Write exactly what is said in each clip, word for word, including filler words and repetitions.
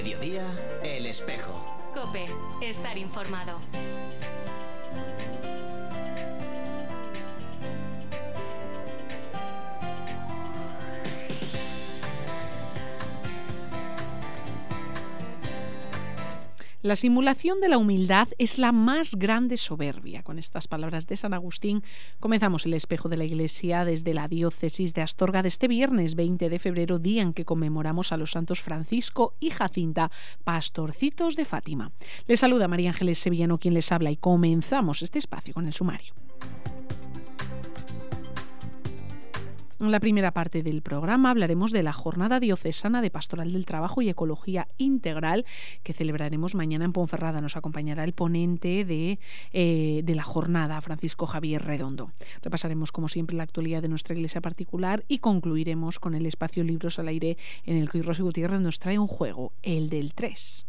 mediodía, El Espejo. COPE, estar informado. La simulación de la humildad es la más grande soberbia. Con estas palabras de San Agustín comenzamos el Espejo de la Iglesia desde la diócesis de Astorga de este viernes veinte de febrero, día en que conmemoramos a los santos Francisco y Jacinta, pastorcitos de Fátima. Les saluda María Ángeles Sevillano, quien les habla, y comenzamos este espacio con el sumario. En la primera parte del programa hablaremos de la Jornada Diocesana de Pastoral del Trabajo y Ecología Integral que celebraremos mañana en Ponferrada. Nos acompañará el ponente de, eh, de la jornada, Francisco Javier Redondo. Repasaremos, como siempre, la actualidad de nuestra iglesia particular y concluiremos con el espacio Libros al Aire, en el que Rosy Gutiérrez nos trae un juego, el del tres.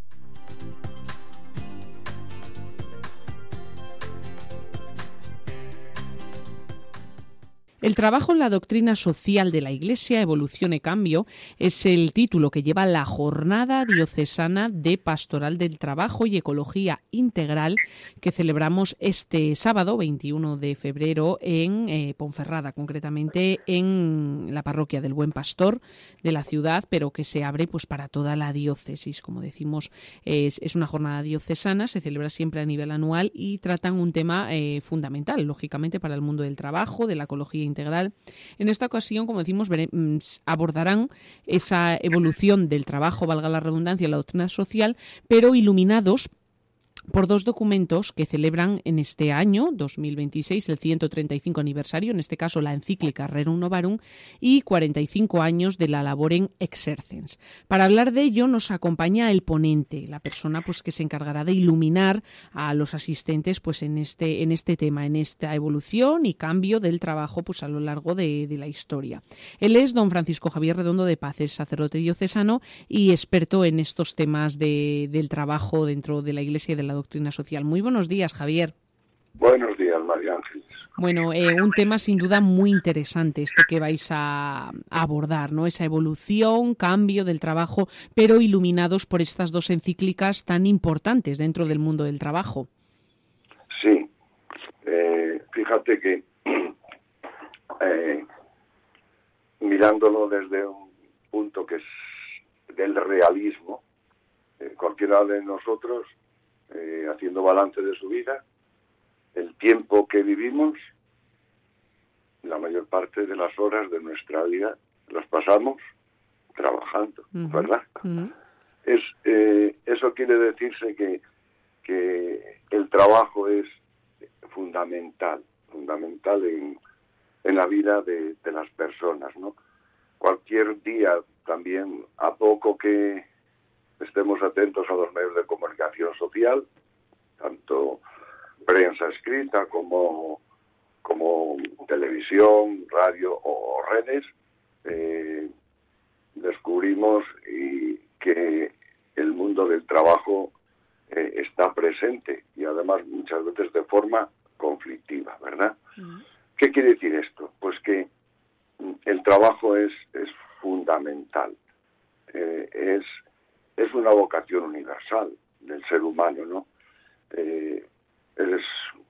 El trabajo en la doctrina social de la Iglesia, evolución y cambio, es el título que lleva la Jornada Diocesana de Pastoral del Trabajo y Ecología Integral que celebramos este sábado, veintiuno de febrero, en eh, Ponferrada, concretamente en la parroquia del Buen Pastor de la ciudad, pero que se abre pues para toda la diócesis. Como decimos, es, es una jornada diocesana, se celebra siempre a nivel anual y tratan un tema eh, fundamental, lógicamente, para el mundo del trabajo, de la ecología integral. En esta ocasión, como decimos, abordarán esa evolución del trabajo, valga la redundancia, en la doctrina social, pero iluminados por dos documentos que celebran en este año, dos mil veintiséis, el ciento treinta y cinco aniversario, en este caso la encíclica Rerum Novarum, y cuarenta y cinco años de la Laborem Exercens. Para hablar de ello nos acompaña el ponente, la persona pues que se encargará de iluminar a los asistentes pues en este, en este tema, en esta evolución y cambio del trabajo pues a lo largo de, de la historia. Él es don Francisco Javier Redondo de Paz, es sacerdote diocesano y experto en estos temas de, del trabajo dentro de la Iglesia y de la doctrina social. Muy buenos días, Javier. Buenos días, María Ángeles. Bueno, eh, un tema sin duda muy interesante este que vais a, a abordar, ¿no? Esa evolución, cambio del trabajo, pero iluminados por estas dos encíclicas tan importantes dentro del mundo del trabajo. Sí, eh, fíjate que eh, mirándolo desde un punto que es del realismo, eh, cualquiera de nosotros Eh, haciendo balance de su vida, el tiempo que vivimos, la mayor parte de las horas de nuestra vida las pasamos trabajando, uh-huh. ¿verdad? Uh-huh. Es, eh, eso quiere decirse que, que el trabajo es fundamental, fundamental en, en la vida de, de las personas, ¿no? Cualquier día también, a poco que estemos atentos a los medios de comunicación social, tanto prensa escrita como, como televisión, radio o redes, eh, descubrimos y que el mundo del trabajo eh, está presente y además muchas veces de forma conflictiva, ¿verdad? Uh-huh. ¿Qué quiere decir esto? Pues que el trabajo es, es fundamental, eh, es Es una vocación universal del ser humano, ¿no? Eh, es,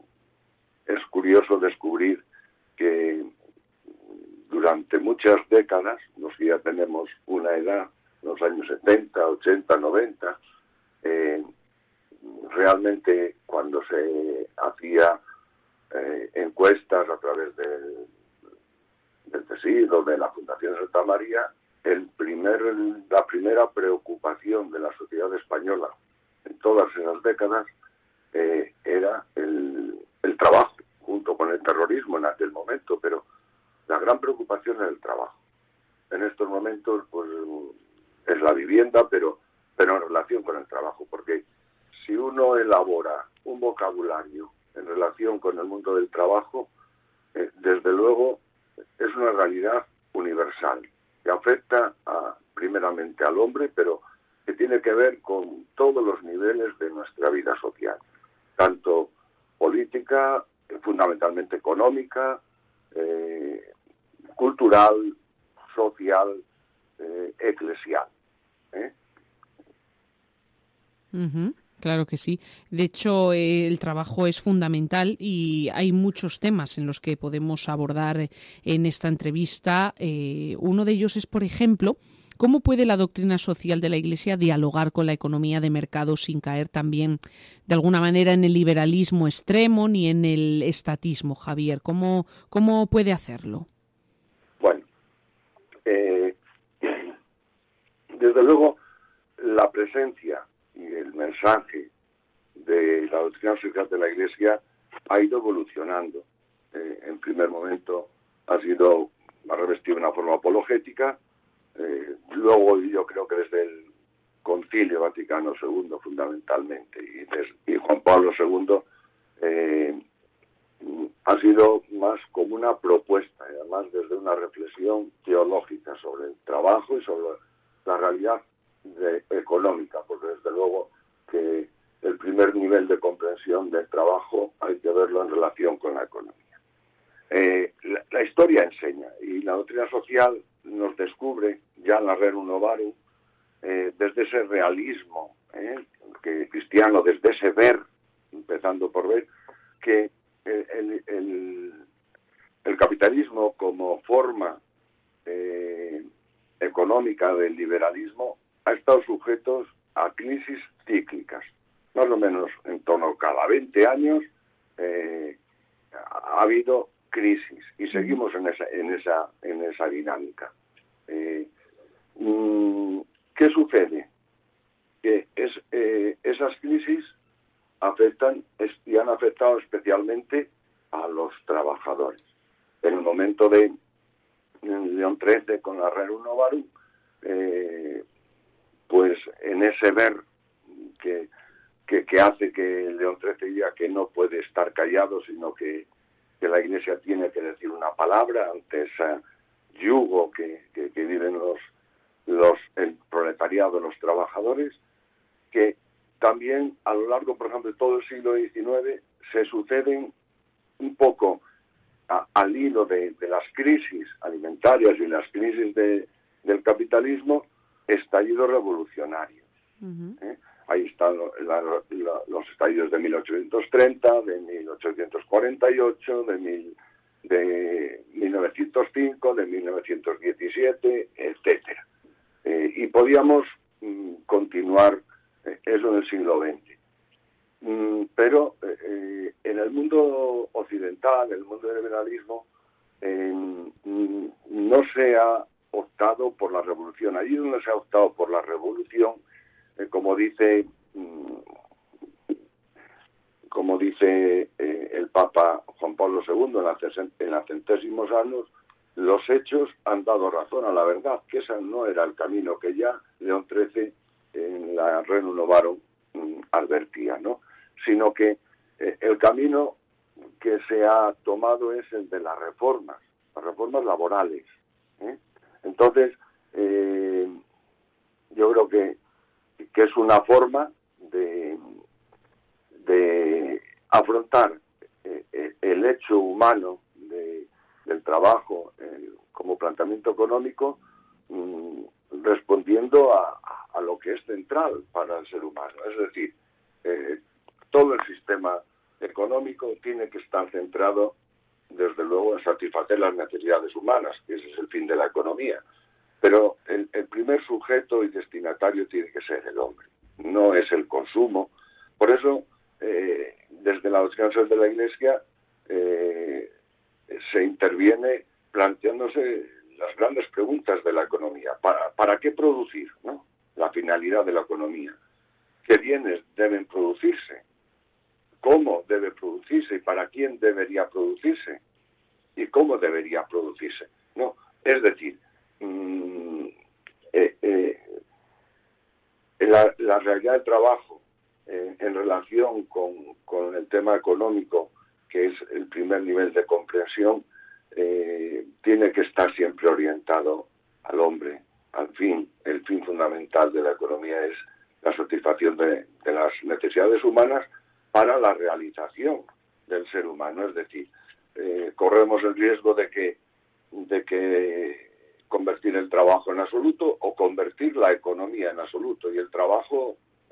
es curioso descubrir que durante muchas décadas, los que ya tenemos una edad, los años setenta, ochenta, noventa, eh, realmente cuando se hacía eh, encuestas a través del, del C S I D o de la Fundación Santa María, El primer, la primera preocupación de la sociedad española en todas esas décadas eh, era el, el trabajo, junto con el terrorismo en aquel momento, pero la gran preocupación era el trabajo. En estos momentos pues es la vivienda, pero, pero en relación con el trabajo, porque si uno elabora un vocabulario en relación con el mundo del trabajo, eh, desde luego es una realidad universal, que afecta a, primeramente al hombre, pero que tiene que ver con todos los niveles de nuestra vida social, tanto política, fundamentalmente económica, eh, cultural, social, eh, eclesial. ¿eh? Uh-huh. Claro que sí. De hecho, eh, el trabajo es fundamental y hay muchos temas en los que podemos abordar en esta entrevista. Eh, uno de ellos es, por ejemplo, ¿cómo puede la doctrina social de la Iglesia dialogar con la economía de mercado sin caer también, de alguna manera, en el liberalismo extremo ni en el estatismo, Javier? ¿Cómo, cómo puede hacerlo? Bueno, eh, desde luego, la presencia y el mensaje de la doctrina social de la Iglesia ha ido evolucionando. Eh, en primer momento ha sido, ha revestido una forma apologética, eh, luego yo creo que desde el Concilio Vaticano segundo fundamentalmente y, des, y Juan Pablo segundo eh, ha sido más como una propuesta, y además desde una reflexión teológica sobre el trabajo y sobre la realidad de, económica, porque desde luego que el primer nivel de comprensión del trabajo hay que verlo en relación con la economía. Eh, la, la historia enseña, y la doctrina social nos descubre ya en la Rerum Novarum, eh, desde ese realismo eh, que cristiano, desde ese ver, empezando por ver, que el, el, el capitalismo como forma eh, económica del liberalismo ha estado sujetos a crisis cíclicas, más o menos en torno a cada veinte años eh, ha habido crisis y seguimos en esa en esa en esa dinámica. Eh, ¿Qué sucede? Que es eh, esas crisis afectan y han afectado especialmente a los trabajadores. En el momento de León trece con la Rerum Novarum, eh, pues en ese ver que, que, que hace que León trece diga que no puede estar callado, sino que, que la Iglesia tiene que decir una palabra ante ese yugo que, que, que viven los, los el proletariado, los trabajadores, que también a lo largo, por ejemplo, de todo el siglo diecinueve se suceden un poco a, al hilo de, de las crisis alimentarias y las crisis de, del capitalismo, estallidos revolucionarios. Uh-huh. ¿Eh? Ahí están la, la, los estallidos de mil ochocientos treinta, de mil ochocientos cuarenta y ocho, de, mil, de mil novecientos cinco, de mil novecientos diecisiete, etcétera. Eh, y podíamos mm, continuar eh, eso en el siglo veinte. Mm, pero eh, en el mundo occidental, en el mundo del liberalismo, eh, mm, no se ha optado por la revolución. Allí donde se ha optado por la revolución, eh, como dice mm, como dice eh, el Papa Juan Pablo segundo en la, en la centésimos años, los hechos han dado razón a la verdad, que ese no era el camino que ya León trece en la Rerum Novarum mm, advertía, ¿no? Sino que eh, el camino que se ha tomado es el de las reformas, las reformas laborales, ¿eh? Entonces, eh, yo creo que, que es una forma de, de afrontar eh, el hecho humano de, del trabajo eh, como planteamiento económico, mmm, respondiendo a, a lo que es central para el ser humano. Es decir, eh, todo el sistema económico tiene que estar centrado, desde luego, en satisfacer las necesidades humanas, que ese es el fin de la economía. Pero el, el primer sujeto y destinatario tiene que ser el hombre, no es el consumo. Por eso, eh, desde la doctrina social de la Iglesia, eh, se interviene planteándose las grandes preguntas de la economía. ¿Para, para qué producir, ¿no? La finalidad de la economía. ¿Qué bienes deben producirse? ¿Cómo debe producirse y para quién debería producirse? ¿Y cómo debería producirse? No, es decir, mmm, eh, eh, la, la realidad del trabajo eh, en relación con, con el tema económico, que es el primer nivel de comprensión, eh, tiene que estar siempre orientado al hombre, al fin. El fin fundamental de la economía es la satisfacción de, de las necesidades humanas para la realización del ser humano. Es decir, eh, corremos el riesgo de que, de que convertir el trabajo en absoluto o convertir la economía en absoluto, y el trabajo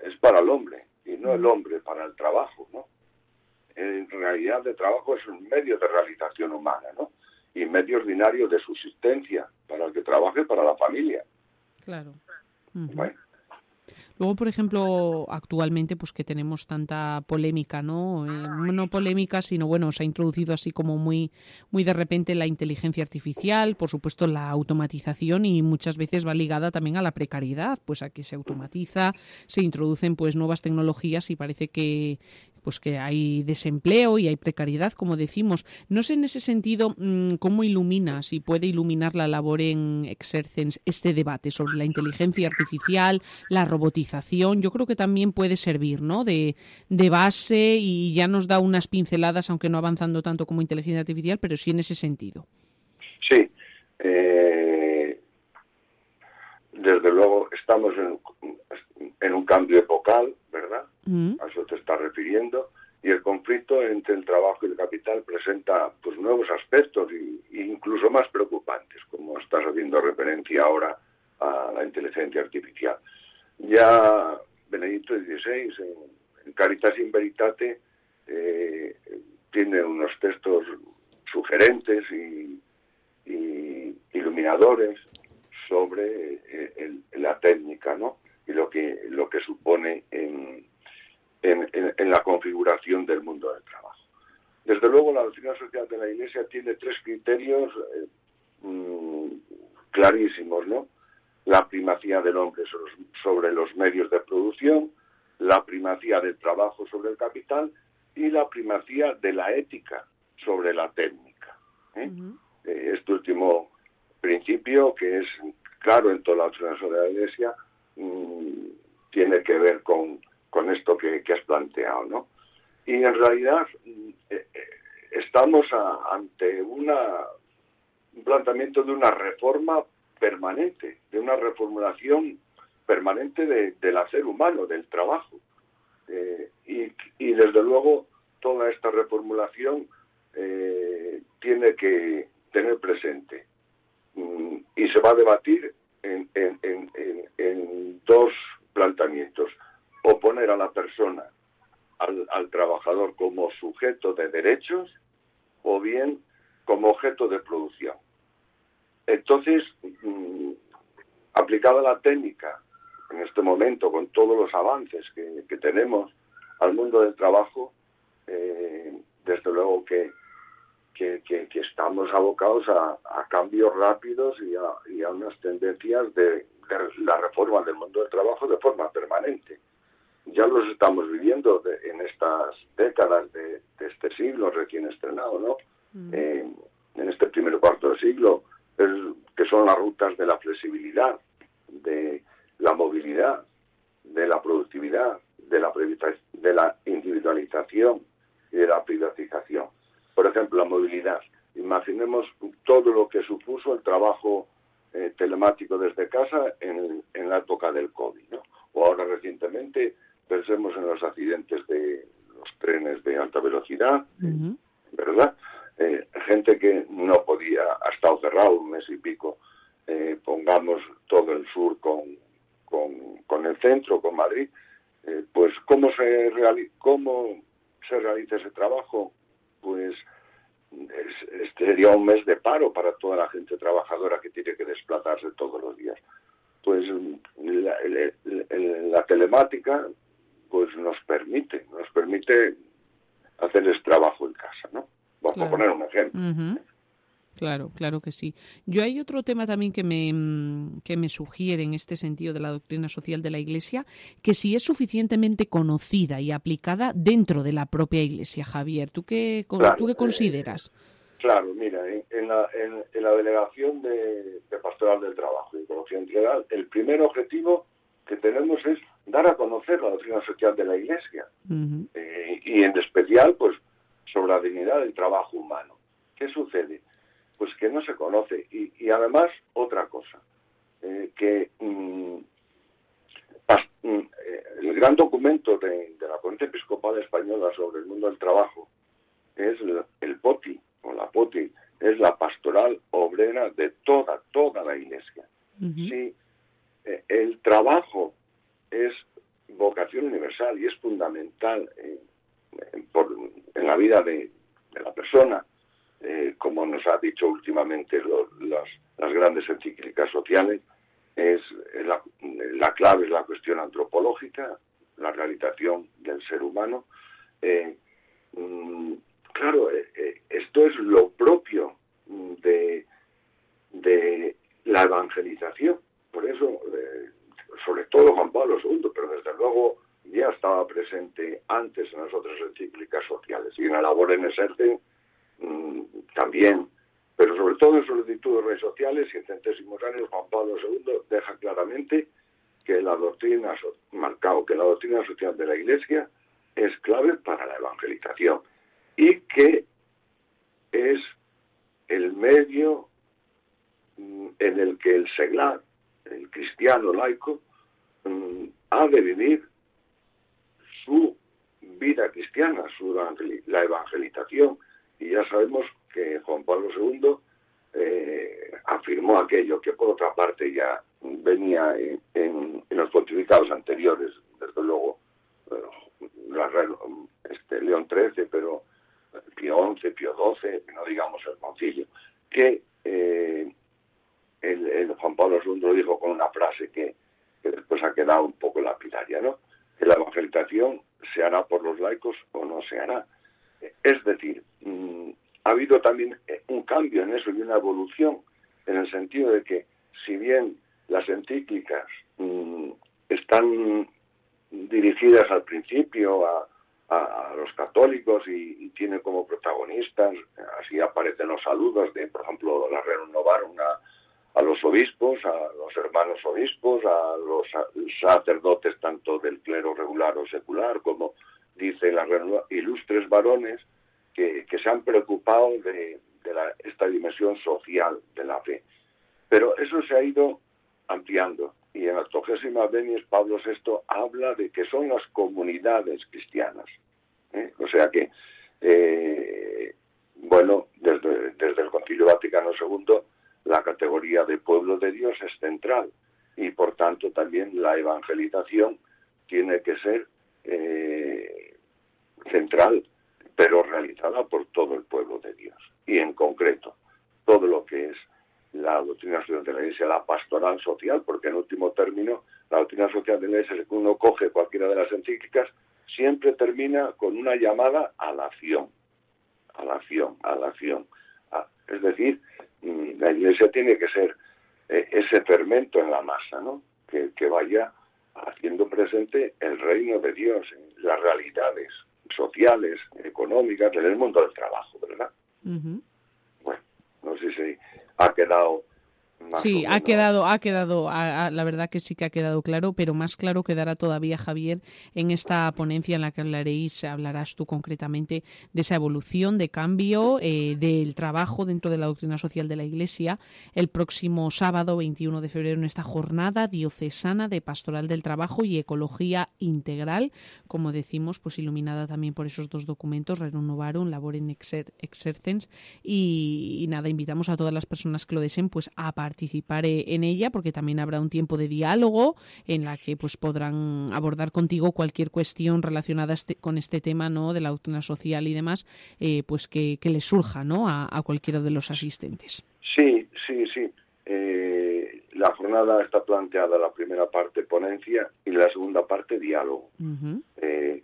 es para el hombre y no el hombre para el trabajo, ¿no? En realidad el trabajo es un medio de realización humana, ¿no? Y medio ordinario de subsistencia para el que trabaje, para la familia. Claro. Uh-huh. Bueno. Luego, por ejemplo, actualmente, pues que tenemos tanta polémica, ¿no? Eh, no polémica, sino, bueno, se ha introducido así como muy, muy de repente la inteligencia artificial, por supuesto la automatización, y muchas veces va ligada también a la precariedad, pues a que se automatiza, se introducen pues nuevas tecnologías y parece que pues que hay desempleo y hay precariedad, como decimos. No sé en ese sentido cómo ilumina, si puede iluminar la labor en Exercens este debate sobre la inteligencia artificial, la robotización. Yo creo que también puede servir, ¿no? De, de base, y ya nos da unas pinceladas, aunque no avanzando tanto como inteligencia artificial, pero sí en ese sentido. Sí. Eh, desde luego estamos en, en un cambio epocal, ¿verdad? Mm. A eso te estás refiriendo, y el conflicto entre el trabajo y el capital presenta pues nuevos aspectos y, y incluso más preocupantes, como estás haciendo referencia ahora a la inteligencia artificial. Ya Benedicto dieciséis en, en Caritas in Veritate eh, tiene unos textos sugerentes y, y iluminadores sobre eh, el, la técnica, ¿no? Y lo que lo que supone en En, en, en la configuración del mundo del trabajo. Desde luego, la doctrina social de la Iglesia tiene tres criterios eh, mmm, clarísimos, ¿no? La primacía del hombre sobre, sobre los medios de producción, la primacía del trabajo sobre el capital y la primacía de la ética sobre la técnica. ¿eh? Uh-huh. Eh, este último principio, que es claro en toda la doctrina social de la Iglesia, mmm, tiene que ver con con esto que, que has planteado, ¿no? Y en realidad eh, eh, estamos a, ante una, un planteamiento de una reforma permanente, de una reformulación permanente de, del hacer humano, del trabajo. Eh, y, y desde luego toda esta reformulación eh, tiene que tener presente mm, y se va a debatir en, en, en, en, en dos planteamientos. O poner a la persona, al, al trabajador, como sujeto de derechos o bien como objeto de producción. Entonces, mmm, aplicada la técnica, en este momento, con todos los avances que, que tenemos al mundo del trabajo, eh, desde luego que, que, que, que estamos abocados a, a cambios rápidos y a, y a unas tendencias de, de la reforma del mundo del trabajo de forma permanente. Ya los estamos viviendo de, en estas décadas de, de este siglo recién estrenado, ¿no? Mm. Eh, en este primer cuarto de siglo, es, que son las rutas de la flexibilidad, de la movilidad, de la productividad, de la, de la individualización y de la privatización. Por ejemplo, la movilidad. Imaginemos todo lo que supuso el trabajo eh, telemático desde casa en, en la época del COVID, ¿no? O ahora recientemente pensemos en los accidentes de los trenes de alta velocidad, uh-huh. ¿verdad? Eh, gente que no podía, ha estado cerrado un mes y pico, eh, pongamos todo el sur con, con, con el centro, con Madrid, eh, pues ¿cómo se, reali- ¿cómo se realiza ese trabajo? Pues es, este sería un mes de paro para toda la gente trabajadora que tiene que desplazarse todos los días. Pues la, la, la, la telemática pues nos permite, nos permite hacer ese trabajo en casa, ¿no? Vamos claro. a poner un ejemplo. Uh-huh. Claro, claro que sí. Yo hay otro tema también que me, que me sugiere en este sentido de la doctrina social de la Iglesia, que si es suficientemente conocida y aplicada dentro de la propia Iglesia, Javier. ¿Tú qué, claro, ¿tú qué consideras? Eh, claro, mira, en, en, la, en, en la delegación de, de Pastoral del Trabajo y Ecología Integral, el primer objetivo que tenemos es dar a conocer la doctrina social de la Iglesia. Uh-huh. Eh, y en especial, pues, sobre la dignidad del trabajo humano. ¿Qué sucede? Pues que no se conoce. Y, y además, otra cosa, eh, que mm, pas, mm, el gran documento de, de la Conferencia Episcopal Española sobre el mundo del trabajo es el, el P O T I, o la P O T I, es la pastoral obrera de toda, toda la Iglesia. Uh-huh. Si eh, el trabajo es vocación universal y es fundamental en, en, por, en la vida de, de la persona, eh, como nos ha dicho últimamente lo, las, las grandes encíclicas sociales, es la, la clave es la cuestión antropológica, la realización del ser humano. Eh, mm, claro, eh, esto es lo propio de, de la evangelización. Por eso, eh, sobre todo Juan Pablo segundo, pero desde luego ya estaba presente antes en las otras encíclicas sociales y en la labor en Exercen mmm, también, pero sobre todo en Solicitud de Redes Sociales y en Centésimos Años Juan Pablo segundo deja claramente que la doctrina, marcado que la doctrina social de la Iglesia es clave para la evangelización y que es el medio en el que el seglar, el cristiano laico, ha de vivir su vida cristiana, su evangel- la evangelización. Y ya sabemos que Juan Pablo segundo eh, afirmó aquello que por otra parte ya venía en, en, en los pontificados anteriores, desde luego eh, la, este, León trece, pero Pío once, Pío doce, no digamos el concilio, que eh, el, el Juan Pablo segundo lo dijo con una frase que, que después ha quedado un poco lapidaria, ¿no? Que la evangelización se hará por los laicos o no se hará. Es decir, mmm, ha habido también un cambio en eso y una evolución, en el sentido de que, si bien las encíclicas mmm, están dirigidas al principio a, a, a los católicos y, y tienen como protagonistas, así aparecen los saludos de, por ejemplo, la renovaron a, a los obispos, a los hermanos obispos, a los sacerdotes tanto del clero regular o secular, como dice la renova, ilustres varones que, que se han preocupado de, de la, esta dimensión social de la fe. Pero eso se ha ido ampliando y en la octogésima Venies Pablo sexto habla de que son las comunidades cristianas. ¿eh? O sea que, eh, bueno, desde, desde el Concilio Vaticano segundo, la categoría de pueblo de Dios es central y por tanto también la evangelización tiene que ser eh, central, pero realizada por todo el pueblo de Dios. Y en concreto, todo lo que es la doctrina social de la Iglesia, la pastoral social, porque en último término, la doctrina social de la Iglesia, si uno coge cualquiera de las encíclicas, siempre termina con una llamada a la acción, a la acción, a la acción. A, es decir, la Iglesia tiene que ser eh, ese fermento en la masa, ¿no? Que, que vaya haciendo presente el reino de Dios, las realidades sociales, económicas, en el mundo del trabajo, ¿verdad? Uh-huh. Bueno, no sé si ha quedado más Sí, o menos. ha quedado, ha quedado, a, a, la verdad que sí que ha quedado claro, pero más claro quedará todavía, Javier, en esta ponencia en la que hablaréis, hablarás tú concretamente de esa evolución, de cambio, eh, del trabajo dentro de la doctrina social de la Iglesia, el próximo sábado veintiuno de febrero en esta jornada diocesana de Pastoral del Trabajo y Ecología Integral, como decimos, pues iluminada también por esos dos documentos, Rerum Novarum, Labor in Exercens, y, y nada, invitamos a todas las personas que lo deseen pues a participar en ella, porque también habrá un tiempo de diálogo en la que pues podrán abordar contigo cualquier cuestión relacionada este, con este tema, ¿no?, de la doctrina social y demás, eh, pues que, que les surja, ¿no?, a, a cualquiera de los asistentes. Sí, sí, sí. Eh, la jornada está planteada la primera parte ponencia y la segunda parte diálogo. Uh-huh. Eh,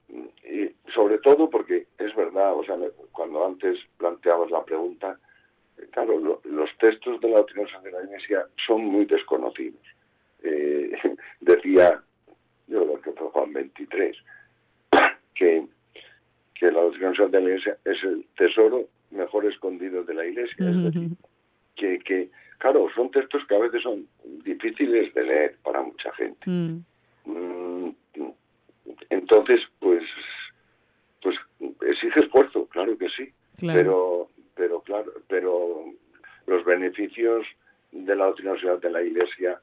y sobre todo porque es verdad, o sea, cuando antes planteabas la pregunta, claro, lo, los textos de la doctrina social de la Iglesia son muy desconocidos. Eh, decía, yo creo que fue Juan veintitrés, que, que la doctrina social de la Iglesia es el tesoro mejor escondido de la Iglesia. Uh-huh. Es decir, que, que, claro, son textos que a veces son difíciles de leer para mucha gente. Uh-huh. Mm, entonces, pues, pues exige esfuerzo, claro que sí, claro. pero... pero claro, pero los beneficios de la doctrina social de la Iglesia,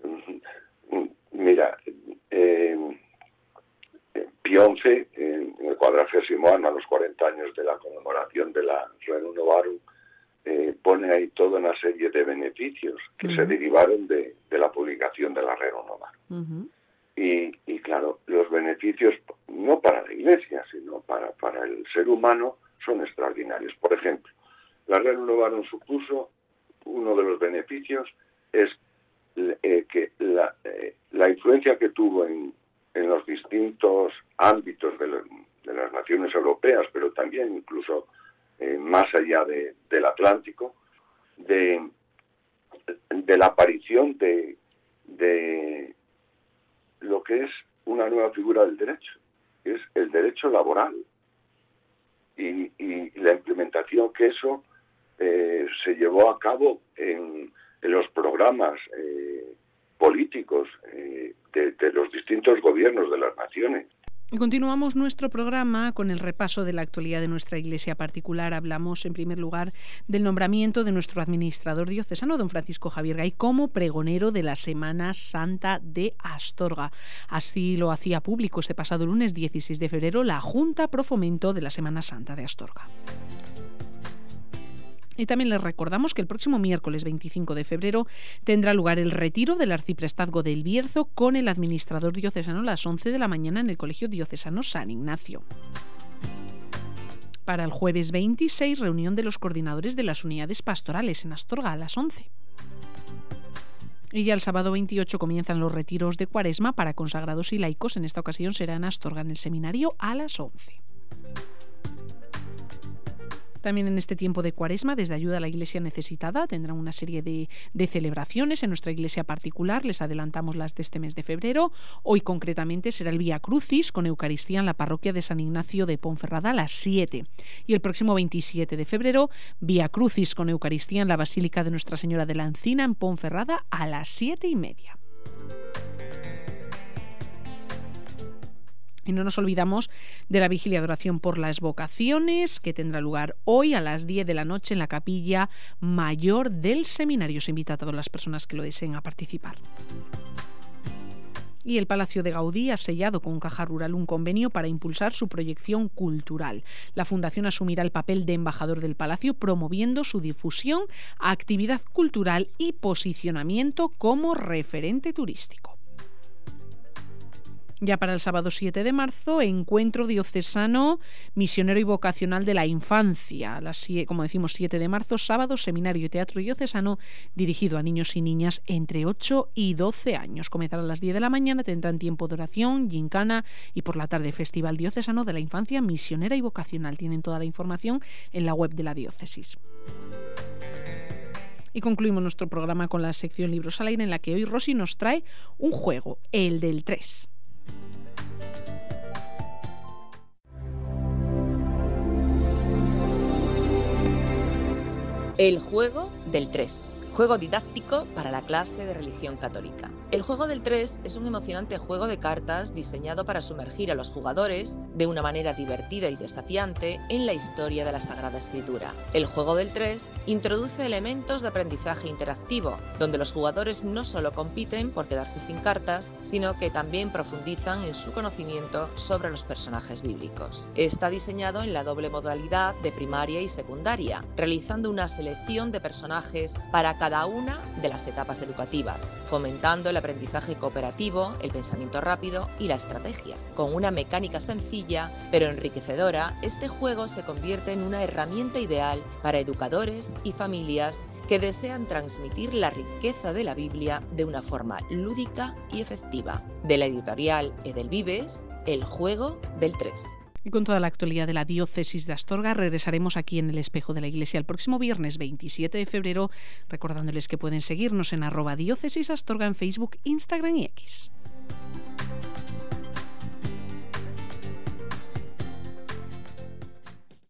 mira, eh, Pío once, en el cuadragésimo año, a los cuarenta años de la conmemoración de la Rerum Novarum, eh, pone ahí toda una serie de beneficios que uh-huh. se derivaron de, de la publicación de la Rerum Novarum. Uh-huh. Y, y claro, los beneficios, no para la Iglesia, sino para, para el ser humano, son extraordinarios. Por ejemplo, la Rerum Novarum supuso, uno de los beneficios es eh, que la, eh, la influencia que tuvo en, en los distintos ámbitos de, la, de las naciones europeas, pero también incluso eh, más allá de, del Atlántico, de, de la aparición de, de lo que es una nueva figura del derecho, que es el derecho laboral, y, y la implementación que eso eh, se llevó a cabo en, en los programas eh, políticos eh, de, de los distintos gobiernos de las naciones. Y continuamos nuestro programa con el repaso de la actualidad de nuestra Iglesia particular. Hablamos, en primer lugar, del nombramiento de nuestro administrador diocesano, don Francisco Javier Gay, como pregonero de la Semana Santa de Astorga. Así lo hacía público este pasado lunes dieciséis de febrero la Junta Pro Fomento de la Semana Santa de Astorga. Y también les recordamos que el próximo miércoles veinticinco de febrero tendrá lugar el retiro del arciprestazgo del Bierzo con el administrador diocesano a las once de la mañana en el Colegio Diocesano San Ignacio. Para el jueves veintiséis, reunión de los coordinadores de las unidades pastorales en Astorga a las once. Y ya el sábado veintiocho comienzan los retiros de Cuaresma para consagrados y laicos. En esta ocasión será en Astorga, en el seminario, a las once. También en este tiempo de Cuaresma, desde Ayuda a la Iglesia Necesitada, tendrán una serie de, de celebraciones en nuestra iglesia particular. Les adelantamos las de este mes de febrero. Hoy concretamente será el Vía Crucis con Eucaristía en la parroquia de San Ignacio de Ponferrada a las siete. Y el próximo veintisiete de febrero, Vía Crucis con Eucaristía en la Basílica de Nuestra Señora de la Encina en Ponferrada a las siete y media. Y no nos olvidamos de la vigilia de oración por las vocaciones, que tendrá lugar hoy a las diez de la noche en la capilla mayor del seminario. Se invita a todas las personas que lo deseen a participar. Y el Palacio de Gaudí ha sellado con Caja Rural un convenio para impulsar su proyección cultural. La Fundación asumirá el papel de embajador del Palacio, promoviendo su difusión, actividad cultural y posicionamiento como referente turístico. Ya para el sábado siete de marzo, encuentro diocesano misionero y vocacional de la infancia. A las, como decimos, siete de marzo, sábado, seminario y teatro diocesano dirigido a niños y niñas entre ocho y doce años. Comenzará a las diez de la mañana, tendrán tiempo de oración, gincana y por la tarde Festival Diocesano de la Infancia Misionera y Vocacional. Tienen toda la información en la web de la diócesis. Y concluimos nuestro programa con la sección Libros al Aire, en la que hoy Rosy nos trae un juego, el del tres. El juego del tres. Juego didáctico para la clase de religión católica. El juego del tres es un emocionante juego de cartas diseñado para sumergir a los jugadores de una manera divertida y desafiante en la historia de la Sagrada Escritura. El juego del tres introduce elementos de aprendizaje interactivo, donde los jugadores no solo compiten por quedarse sin cartas, sino que también profundizan en su conocimiento sobre los personajes bíblicos. Está diseñado en la doble modalidad de primaria y secundaria, realizando una selección de personajes para cada una de las etapas educativas, fomentando el aprendizaje cooperativo, el pensamiento rápido y la estrategia. Con una mecánica sencilla pero enriquecedora, este juego se convierte en una herramienta ideal para educadores y familias que desean transmitir la riqueza de la Biblia de una forma lúdica y efectiva. De la editorial Edelvives, El juego del tres. Y con toda la actualidad de la diócesis de Astorga regresaremos aquí en el Espejo de la Iglesia el próximo viernes veintisiete de febrero, recordándoles que pueden seguirnos en arroba diócesis Astorga en Facebook, Instagram y X.